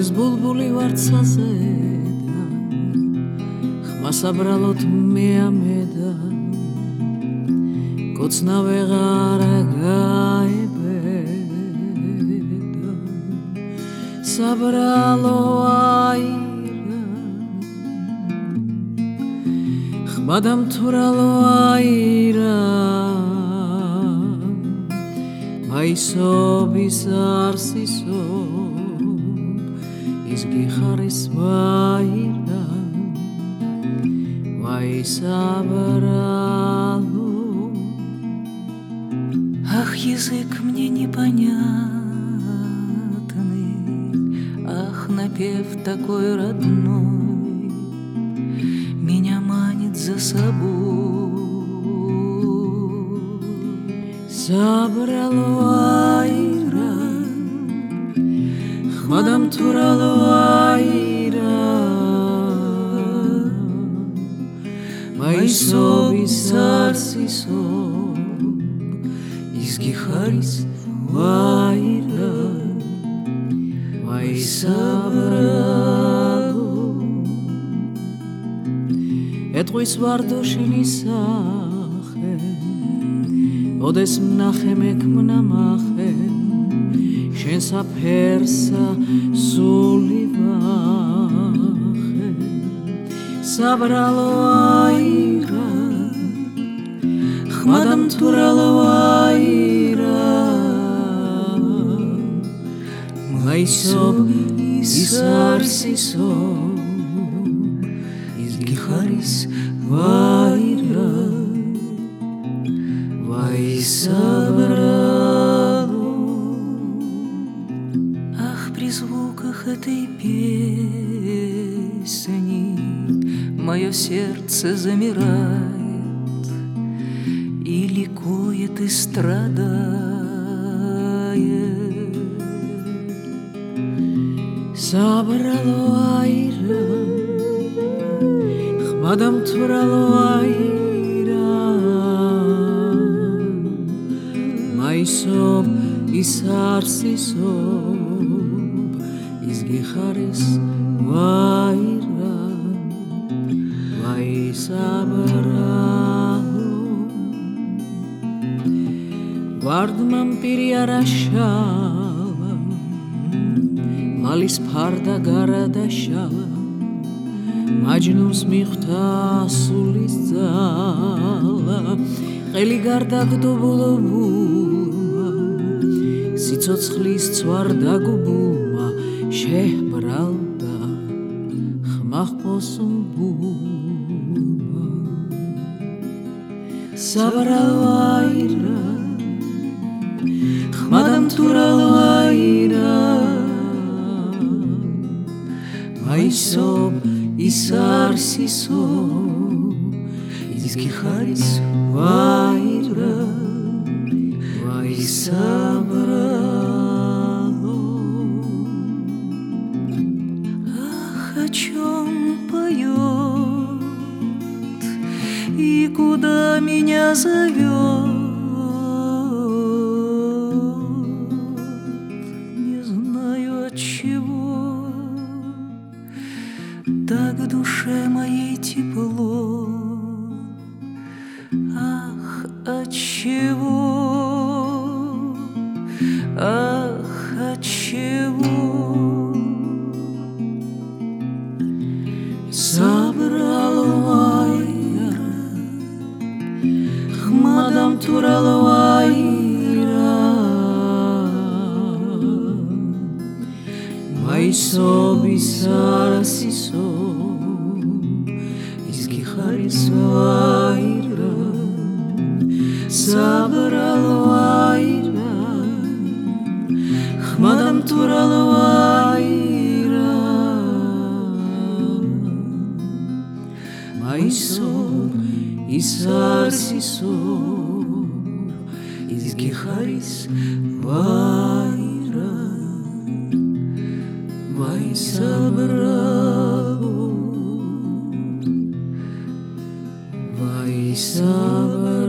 დღეს ბულბული ვარცაზე და ხმას აბრალოთ მეამედა კოცნა ვეღარა გაებედა საბრალო აირა ხმა დამთვრალო აირა მაისობის არსისო ის გიხარის ვაირა вайсабралу. Ах, язык мне непонятный, ах, напев такой родной меня манит за собой. Сабралу айра, хмадам туралу айра, майсобис арсисо изгихарис вайра, вайсабралу. ეტყვის ვარდო შენი სახე, ოდეს მნახე მექმნამახე, შენ საფერსა სული ვახე. საბრალო აირა, ხმა დამთვრალო აირა, მაისობ ის არსისო ის გიხარის ვაირა, вайсабралу. Ах, при звуках этой песни мое сердце замирает и ликует и страдает. Сабрало айра, хма дамთვრალო აირა, მაისობ ის არსისო ის გიხარის ვაირა, ვაისაბრალუ. გვარდმან პირი არ აშალა, მალის ფარდა გარდა შალა, მაჯნუნს მიხვდა სულის ძალა, ყელი გარდა გდობულობულმა, სიცოცხლის ცვარდაგუბულმა შეჰბრალდა ხმა ხპოსუმბულმა. საბრალო აირა, ხმა დამთვრალო აირა, მაისობ ის არსისო ის გიხარის ვაირა, вайсабралу. Ах, о чем поет и куда меня зовет, не знаю от чего, так в душе моей тепло. Ах, отчего, ах, отчего? Сабралу айра, хма дамთვრალო აირა, მაისობის არსისო ის გიხარის ვაირა, საბრალო აირა, ხმა დამთვრალო აირა, მაისობ ის არსისო ის გიხარის ვაირა, ვაისაბრალუ, ვაისაბრალუ.